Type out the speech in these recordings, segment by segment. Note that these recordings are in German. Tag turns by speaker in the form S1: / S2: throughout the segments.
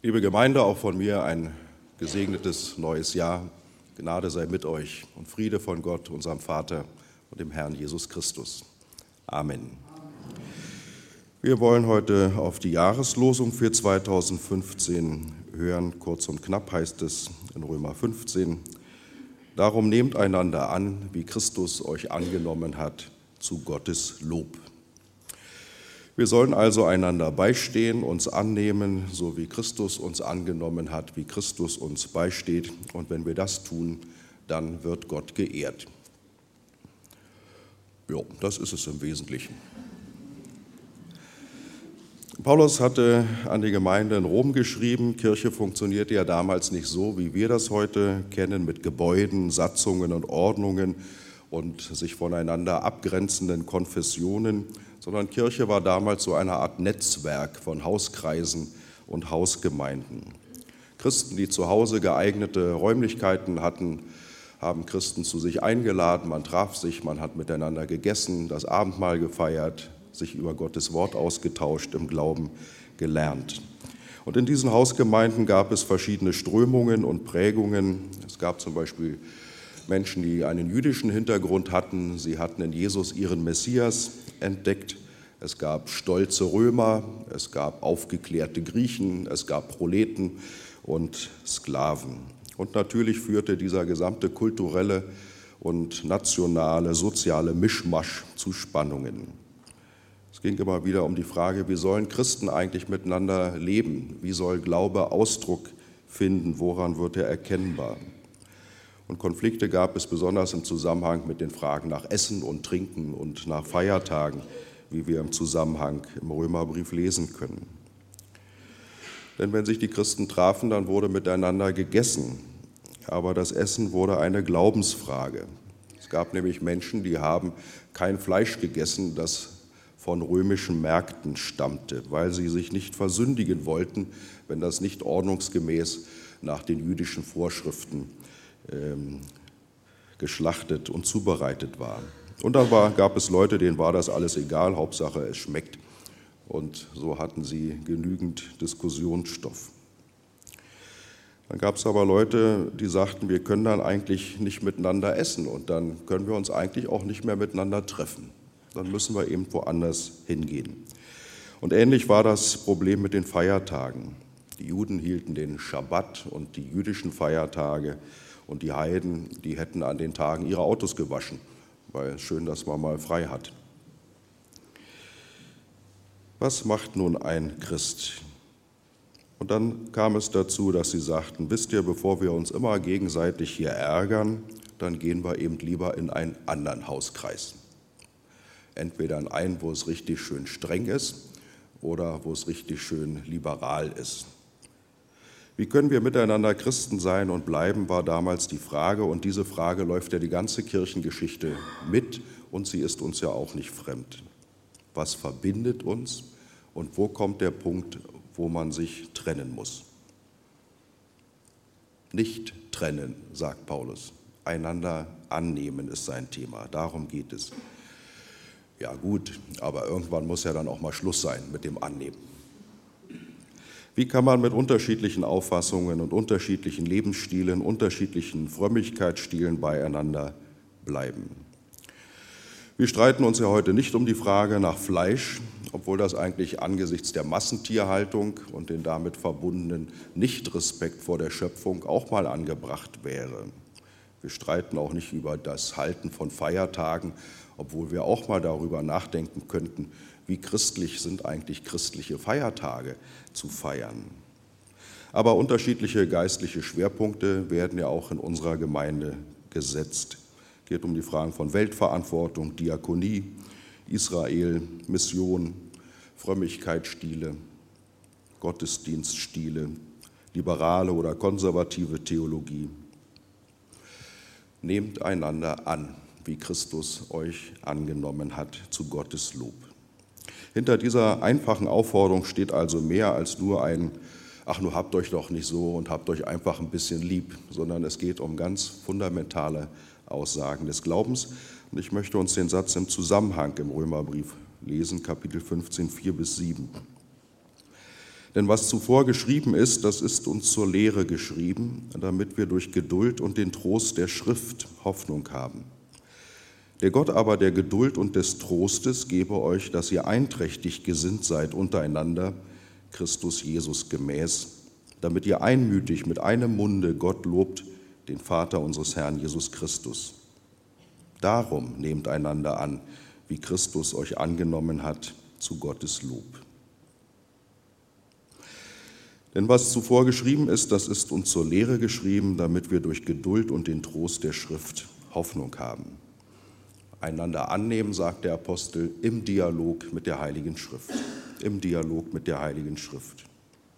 S1: Liebe Gemeinde, auch von mir ein gesegnetes neues Jahr. Gnade sei mit euch und Friede von Gott, unserem Vater und dem Herrn Jesus Christus. Amen. Wir wollen heute auf die Jahreslosung für 2015 hören. Kurz und knapp heißt es in Römer 15. Darum nehmt einander an, wie Christus euch angenommen hat, zu Gottes Lob. Wir sollen also einander beistehen, uns annehmen, so wie Christus uns angenommen hat, wie Christus uns beisteht. Und wenn wir das tun, dann wird Gott geehrt. Ja, das ist es im Wesentlichen. Paulus hatte an die Gemeinde in Rom geschrieben, Kirche funktionierte ja damals nicht so, wie wir das heute kennen, mit Gebäuden, Satzungen und Ordnungen und sich voneinander abgrenzenden Konfessionen, sondern Kirche war damals so eine Art Netzwerk von Hauskreisen und Hausgemeinden. Christen, die zu Hause geeignete Räumlichkeiten hatten, haben Christen zu sich eingeladen, man traf sich, man hat miteinander gegessen, das Abendmahl gefeiert, sich über Gottes Wort ausgetauscht, im Glauben gelernt. Und in diesen Hausgemeinden gab es verschiedene Strömungen und Prägungen. Es gab zum Beispiel Menschen, die einen jüdischen Hintergrund hatten. Sie hatten in Jesus ihren Messias entdeckt. Es gab stolze Römer, es gab aufgeklärte Griechen, es gab Proleten und Sklaven. Und natürlich führte dieser gesamte kulturelle und nationale, soziale Mischmasch zu Spannungen. Es ging immer wieder um die Frage, wie sollen Christen eigentlich miteinander leben? Wie soll Glaube Ausdruck finden? Woran wird er erkennbar? Und Konflikte gab es besonders im Zusammenhang mit den Fragen nach Essen und Trinken und nach Feiertagen, wie wir im Zusammenhang im Römerbrief lesen können. Denn wenn sich die Christen trafen, dann wurde miteinander gegessen. Aber das Essen wurde eine Glaubensfrage. Es gab nämlich Menschen, die haben kein Fleisch gegessen, das von römischen Märkten stammte, weil sie sich nicht versündigen wollten, wenn das nicht ordnungsgemäß nach den jüdischen Vorschriften geschlachtet und zubereitet war. Und dann gab es Leute, denen war das alles egal, Hauptsache es schmeckt. Und so hatten sie genügend Diskussionsstoff. Dann gab es aber Leute, die sagten, wir können dann eigentlich nicht miteinander essen und dann können wir uns eigentlich auch nicht mehr miteinander treffen. Dann müssen wir eben woanders hingehen. Und ähnlich war das Problem mit den Feiertagen. Die Juden hielten den Schabbat und die jüdischen Feiertage. Und die Heiden, die hätten an den Tagen ihre Autos gewaschen, weil schön, dass man mal frei hat. Was macht nun ein Christ? Und dann kam es dazu, dass sie sagten, wisst ihr, bevor wir uns immer gegenseitig hier ärgern, dann gehen wir eben lieber in einen anderen Hauskreis. Entweder in einen, wo es richtig schön streng ist oder wo es richtig schön liberal ist. Wie können wir miteinander Christen sein und bleiben, war damals die Frage. Und diese Frage läuft ja die ganze Kirchengeschichte mit und sie ist uns ja auch nicht fremd. Was verbindet uns und wo kommt der Punkt, wo man sich trennen muss? Nicht trennen, sagt Paulus. Einander annehmen ist sein Thema. Darum geht es. Ja gut, aber irgendwann muss ja dann auch mal Schluss sein mit dem Annehmen. Wie kann man mit unterschiedlichen Auffassungen und unterschiedlichen Lebensstilen, unterschiedlichen Frömmigkeitsstilen beieinander bleiben? Wir streiten uns ja heute nicht um die Frage nach Fleisch, obwohl das eigentlich angesichts der Massentierhaltung und den damit verbundenen Nichtrespekt vor der Schöpfung auch mal angebracht wäre. Wir streiten auch nicht über das Halten von Feiertagen, obwohl wir auch mal darüber nachdenken könnten, wie christlich sind eigentlich christliche Feiertage zu feiern. Aber unterschiedliche geistliche Schwerpunkte werden ja auch in unserer Gemeinde gesetzt. Es geht um die Fragen von Weltverantwortung, Diakonie, Israel, Mission, Frömmigkeitsstile, Gottesdienststile, liberale oder konservative Theologie. Nehmt einander an, wie Christus euch angenommen hat, zu Gottes Lob. Hinter dieser einfachen Aufforderung steht also mehr als nur ein ach, nur habt euch doch nicht so und habt euch einfach ein bisschen lieb, sondern es geht um ganz fundamentale Aussagen des Glaubens. Und ich möchte uns den Satz im Zusammenhang im Römerbrief lesen, Kapitel 15, 4-7. Denn was zuvor geschrieben ist, das ist uns zur Lehre geschrieben, damit wir durch Geduld und den Trost der Schrift Hoffnung haben. Der Gott aber der Geduld und des Trostes gebe euch, dass ihr einträchtig gesinnt seid untereinander, Christus Jesus gemäß, damit ihr einmütig mit einem Munde Gott lobt, den Vater unseres Herrn Jesus Christus. Darum nehmt einander an, wie Christus euch angenommen hat, zu Gottes Lob. Denn was zuvor geschrieben ist, das ist uns zur Lehre geschrieben, damit wir durch Geduld und den Trost der Schrift Hoffnung haben. Einander annehmen, sagt der Apostel, im Dialog mit der Heiligen Schrift. Im Dialog mit der Heiligen Schrift.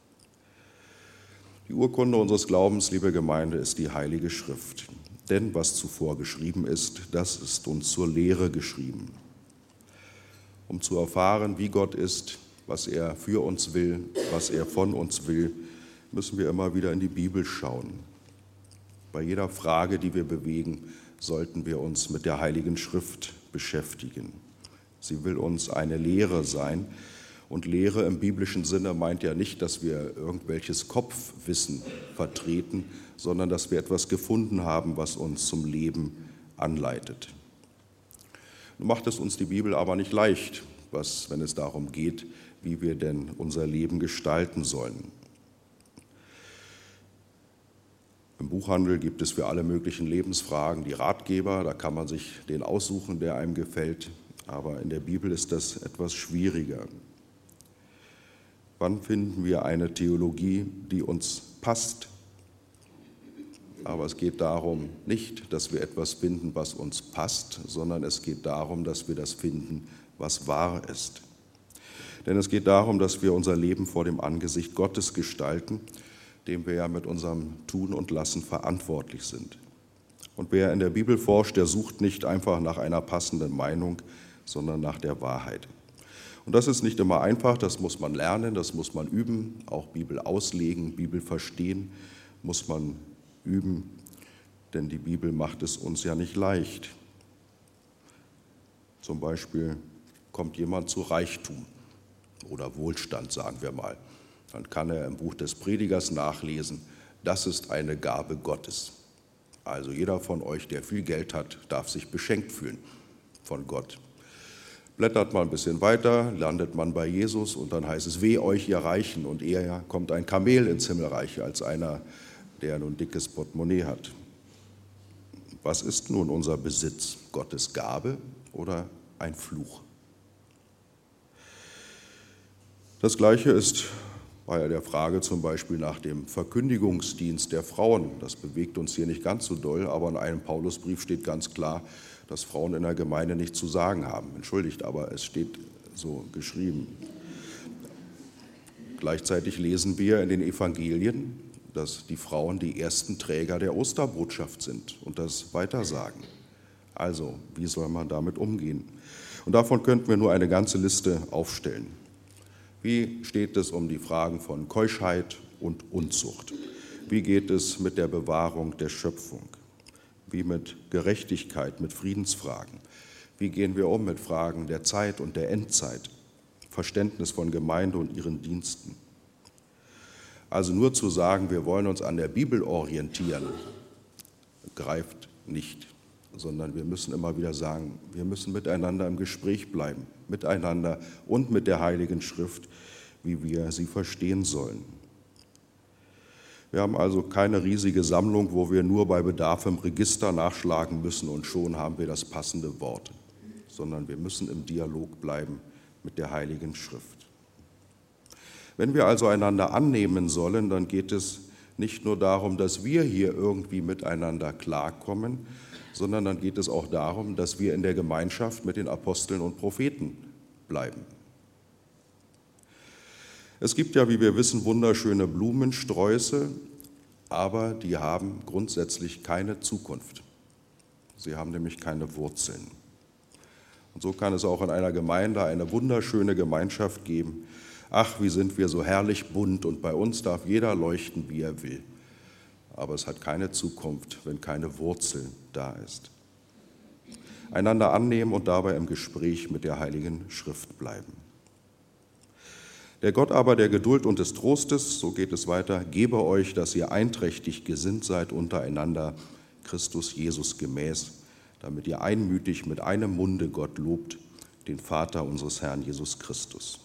S1: Die Urkunde unseres Glaubens, liebe Gemeinde, ist die Heilige Schrift. Denn was zuvor geschrieben ist, das ist uns zur Lehre geschrieben. Um zu erfahren, wie Gott ist, was er für uns will, was er von uns will, müssen wir immer wieder in die Bibel schauen. Bei jeder Frage, die wir bewegen, sollten wir uns mit der Heiligen Schrift beschäftigen. Sie will uns eine Lehre sein. Und Lehre im biblischen Sinne meint ja nicht, dass wir irgendwelches Kopfwissen vertreten, sondern dass wir etwas gefunden haben, was uns zum Leben anleitet. Nun macht es uns die Bibel aber nicht leicht, wenn es darum geht, wie wir denn unser Leben gestalten sollen. Im Buchhandel gibt es für alle möglichen Lebensfragen die Ratgeber, da kann man sich den aussuchen, der einem gefällt, aber in der Bibel ist das etwas schwieriger. Wann finden wir eine Theologie, die uns passt? Aber es geht darum nicht, dass wir etwas finden, was uns passt, sondern es geht darum, dass wir das finden, was wahr ist. Denn es geht darum, dass wir unser Leben vor dem Angesicht Gottes gestalten, dem wir ja mit unserem Tun und Lassen verantwortlich sind. Und wer in der Bibel forscht, der sucht nicht einfach nach einer passenden Meinung, sondern nach der Wahrheit. Und das ist nicht immer einfach, das muss man lernen, das muss man üben, auch Bibel auslegen, Bibel verstehen muss man üben, denn die Bibel macht es uns ja nicht leicht. Zum Beispiel kommt jemand zu Reichtum oder Wohlstand, sagen wir mal. Dann kann er im Buch des Predigers nachlesen, das ist eine Gabe Gottes. Also jeder von euch, der viel Geld hat, darf sich beschenkt fühlen von Gott. Blättert man ein bisschen weiter, landet man bei Jesus und dann heißt es, weh euch ihr Reichen, und eher kommt ein Kamel ins Himmelreich als einer, der nun dickes Portemonnaie hat. Was ist nun unser Besitz? Gottes Gabe oder ein Fluch? Das Gleiche ist bei der Frage zum Beispiel nach dem Verkündigungsdienst der Frauen. Das bewegt uns hier nicht ganz so doll, aber in einem Paulusbrief steht ganz klar, dass Frauen in der Gemeinde nichts zu sagen haben. Entschuldigt, aber es steht so geschrieben. Gleichzeitig lesen wir in den Evangelien, dass die Frauen die ersten Träger der Osterbotschaft sind und das weitersagen. Also, wie soll man damit umgehen? Und davon könnten wir nur eine ganze Liste aufstellen. Wie steht es um die Fragen von Keuschheit und Unzucht? Wie geht es mit der Bewahrung der Schöpfung? Wie mit Gerechtigkeit, mit Friedensfragen? Wie gehen wir um mit Fragen der Zeit und der Endzeit? Verständnis von Gemeinde und ihren Diensten? Also nur zu sagen, wir wollen uns an der Bibel orientieren, greift nicht, sondern wir müssen immer wieder sagen, wir müssen miteinander im Gespräch bleiben, miteinander und mit der Heiligen Schrift, wie wir sie verstehen sollen. Wir haben also keine riesige Sammlung, wo wir nur bei Bedarf im Register nachschlagen müssen und schon haben wir das passende Wort, sondern wir müssen im Dialog bleiben mit der Heiligen Schrift. Wenn wir also einander annehmen sollen, dann geht es nicht nur darum, dass wir hier irgendwie miteinander klarkommen, sondern dann geht es auch darum, dass wir in der Gemeinschaft mit den Aposteln und Propheten bleiben. Es gibt ja, wie wir wissen, wunderschöne Blumensträuße, aber die haben grundsätzlich keine Zukunft. Sie haben nämlich keine Wurzeln. Und so kann es auch in einer Gemeinde eine wunderschöne Gemeinschaft geben. Ach, wie sind wir so herrlich bunt und bei uns darf jeder leuchten, wie er will. Aber es hat keine Zukunft, wenn keine Wurzel da ist. Einander annehmen und dabei im Gespräch mit der Heiligen Schrift bleiben. Der Gott aber der Geduld und des Trostes, so geht es weiter, gebe euch, dass ihr einträchtig gesinnt seid untereinander, Christus Jesus gemäß, damit ihr einmütig mit einem Munde Gott lobt, den Vater unseres Herrn Jesus Christus.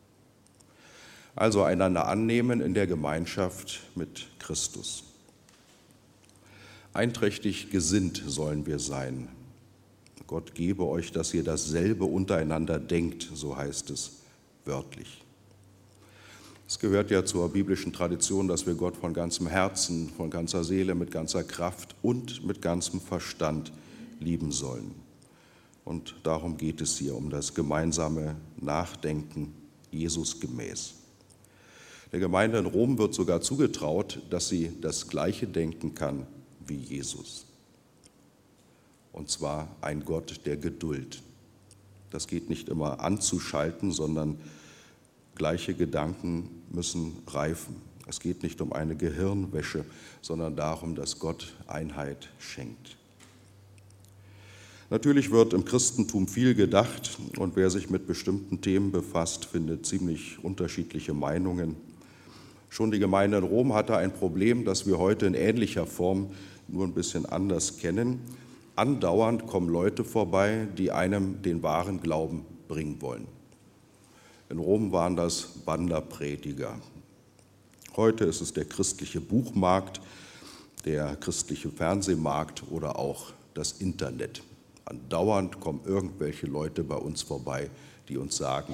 S1: Also einander annehmen in der Gemeinschaft mit Christus. Einträchtig gesinnt sollen wir sein. Gott gebe euch, dass ihr dasselbe untereinander denkt, so heißt es wörtlich. Es gehört ja zur biblischen Tradition, dass wir Gott von ganzem Herzen, von ganzer Seele, mit ganzer Kraft und mit ganzem Verstand lieben sollen. Und darum geht es hier, um das gemeinsame Nachdenken Jesus gemäß. Der Gemeinde in Rom wird sogar zugetraut, dass sie das Gleiche denken kann wie Jesus. Und zwar ein Gott der Geduld. Das geht nicht immer anzuschalten, sondern gleiche Gedanken müssen reifen. Es geht nicht um eine Gehirnwäsche, sondern darum, dass Gott Einheit schenkt. Natürlich wird im Christentum viel gedacht und wer sich mit bestimmten Themen befasst, findet ziemlich unterschiedliche Meinungen. Schon die Gemeinde in Rom hatte ein Problem, das wir heute in ähnlicher Form nur ein bisschen anders kennen. Andauernd kommen Leute vorbei, die einem den wahren Glauben bringen wollen. In Rom waren das Wanderprediger. Heute ist es der christliche Buchmarkt, der christliche Fernsehmarkt oder auch das Internet. Andauernd kommen irgendwelche Leute bei uns vorbei, die uns sagen,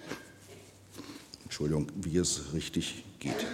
S1: wie es richtig geht.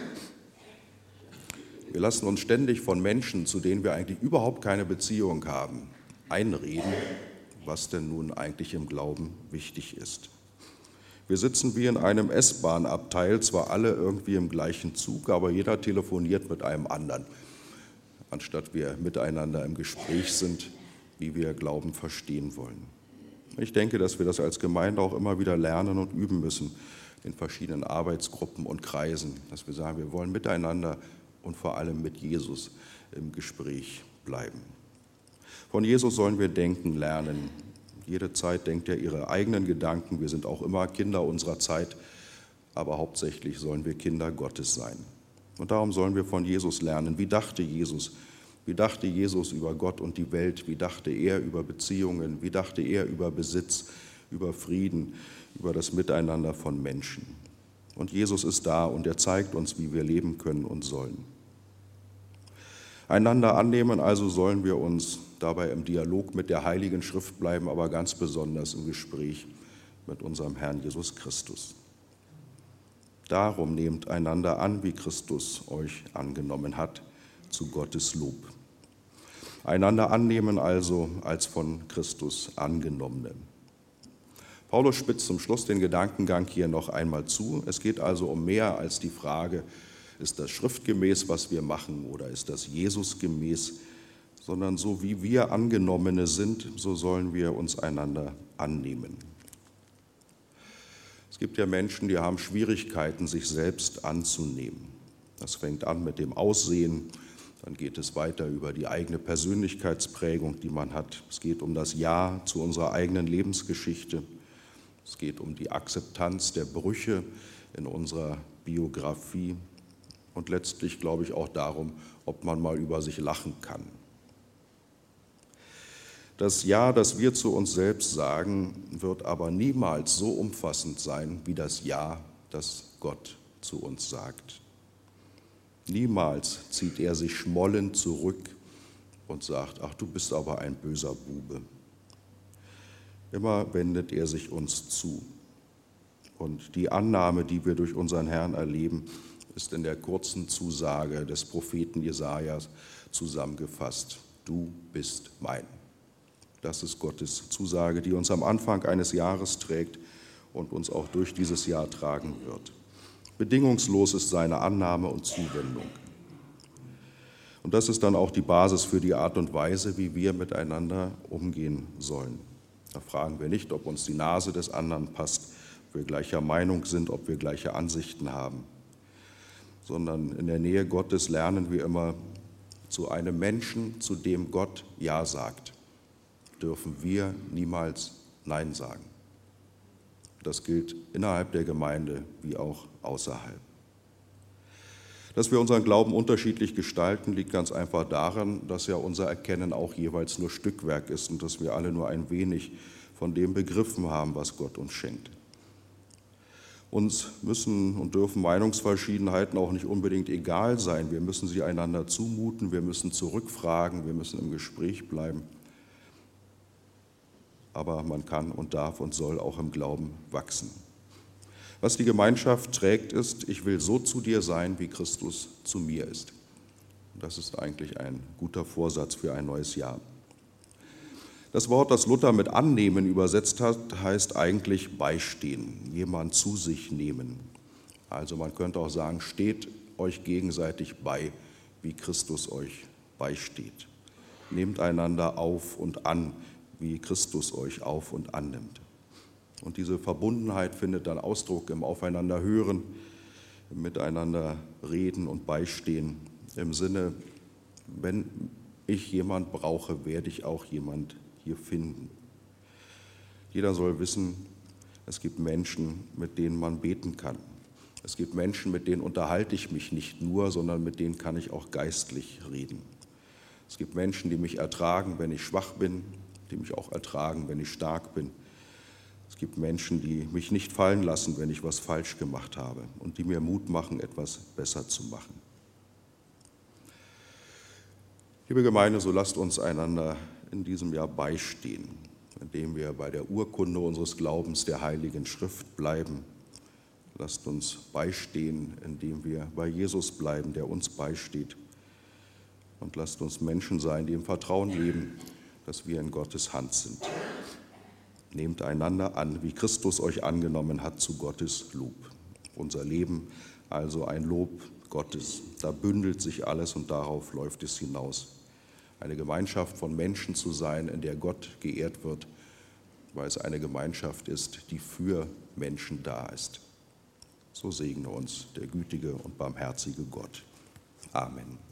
S1: Wir lassen uns ständig von Menschen, zu denen wir eigentlich überhaupt keine Beziehung haben, einreden, was denn nun eigentlich im Glauben wichtig ist. Wir sitzen wie in einem S-Bahn-Abteil, zwar alle irgendwie im gleichen Zug, aber jeder telefoniert mit einem anderen, anstatt wir miteinander im Gespräch sind, wie wir Glauben verstehen wollen. Ich denke, dass wir das als Gemeinde auch immer wieder lernen und üben müssen in verschiedenen Arbeitsgruppen und Kreisen, dass wir sagen, wir wollen miteinander und vor allem mit Jesus im Gespräch bleiben. Von Jesus sollen wir denken lernen. Jede Zeit denkt ja ihre eigenen Gedanken. Wir sind auch immer Kinder unserer Zeit, aber hauptsächlich sollen wir Kinder Gottes sein. Und darum sollen wir von Jesus lernen. Wie dachte Jesus? Wie dachte Jesus über Gott und die Welt? Wie dachte er über Beziehungen? Wie dachte er über Besitz, über Frieden, über das Miteinander von Menschen? Und Jesus ist da und er zeigt uns, wie wir leben können und sollen. Einander annehmen, also sollen wir uns dabei im Dialog mit der Heiligen Schrift bleiben, aber ganz besonders im Gespräch mit unserem Herrn Jesus Christus. Darum nehmt einander an, wie Christus euch angenommen hat, zu Gottes Lob. Einander annehmen also als von Christus Angenommene. Paulus spitzt zum Schluss den Gedankengang hier noch einmal zu. Es geht also um mehr als die Frage, ist das schriftgemäß, was wir machen, oder ist das Jesus gemäß, sondern so wie wir Angenommene sind, so sollen wir uns einander annehmen. Es gibt ja Menschen, die haben Schwierigkeiten, sich selbst anzunehmen. Das fängt an mit dem Aussehen, dann geht es weiter über die eigene Persönlichkeitsprägung, die man hat. Es geht um das Ja zu unserer eigenen Lebensgeschichte. Es geht um die Akzeptanz der Brüche in unserer Biografie und letztlich, glaube ich, auch darum, ob man mal über sich lachen kann. Das Ja, das wir zu uns selbst sagen, wird aber niemals so umfassend sein wie das Ja, das Gott zu uns sagt. Niemals zieht er sich schmollend zurück und sagt, ach, du bist aber ein böser Bube. Immer wendet er sich uns zu. Und die Annahme, die wir durch unseren Herrn erleben, ist in der kurzen Zusage des Propheten Jesajas zusammengefasst. Du bist mein. Das ist Gottes Zusage, die uns am Anfang eines Jahres trägt und uns auch durch dieses Jahr tragen wird. Bedingungslos ist seine Annahme und Zuwendung. Und das ist dann auch die Basis für die Art und Weise, wie wir miteinander umgehen sollen. Da fragen wir nicht, ob uns die Nase des anderen passt, ob wir gleicher Meinung sind, ob wir gleiche Ansichten haben, sondern in der Nähe Gottes lernen wir immer, zu einem Menschen, zu dem Gott Ja sagt, dürfen wir niemals Nein sagen. Das gilt innerhalb der Gemeinde wie auch außerhalb. Dass wir unseren Glauben unterschiedlich gestalten, liegt ganz einfach daran, dass ja unser Erkennen auch jeweils nur Stückwerk ist und dass wir alle nur ein wenig von dem begriffen haben, was Gott uns schenkt. Uns müssen und dürfen Meinungsverschiedenheiten auch nicht unbedingt egal sein. Wir müssen sie einander zumuten, wir müssen zurückfragen, wir müssen im Gespräch bleiben. Aber man kann und darf und soll auch im Glauben wachsen. Was die Gemeinschaft trägt, ist: Ich will so zu dir sein, wie Christus zu mir ist. Das ist eigentlich ein guter Vorsatz für ein neues Jahr. Das Wort, das Luther mit annehmen übersetzt hat, heißt eigentlich beistehen, jemand zu sich nehmen. Also man könnte auch sagen, steht euch gegenseitig bei, wie Christus euch beisteht. Nehmt einander auf und an, wie Christus euch auf und annimmt. Und diese Verbundenheit findet dann Ausdruck im Aufeinanderhören, im Miteinander reden und beistehen, im Sinne, wenn ich jemand brauche, werde ich auch jemand hier finden. Jeder soll wissen, es gibt Menschen, mit denen man beten kann. Es gibt Menschen, mit denen unterhalte ich mich nicht nur, sondern mit denen kann ich auch geistlich reden. Es gibt Menschen, die mich ertragen, wenn ich schwach bin, die mich auch ertragen, wenn ich stark bin. Es gibt Menschen, die mich nicht fallen lassen, wenn ich was falsch gemacht habe und die mir Mut machen, etwas besser zu machen. Liebe Gemeinde, so lasst uns einander in diesem Jahr beistehen, indem wir bei der Urkunde unseres Glaubens der Heiligen Schrift bleiben. Lasst uns beistehen, indem wir bei Jesus bleiben, der uns beisteht. Und lasst uns Menschen sein, die im Vertrauen leben, dass wir in Gottes Hand sind. Nehmt einander an, wie Christus euch angenommen hat, zu Gottes Lob. Unser Leben also ein Lob Gottes. Da bündelt sich alles und darauf läuft es hinaus. Eine Gemeinschaft von Menschen zu sein, in der Gott geehrt wird, weil es eine Gemeinschaft ist, die für Menschen da ist. So segne uns der gütige und barmherzige Gott. Amen.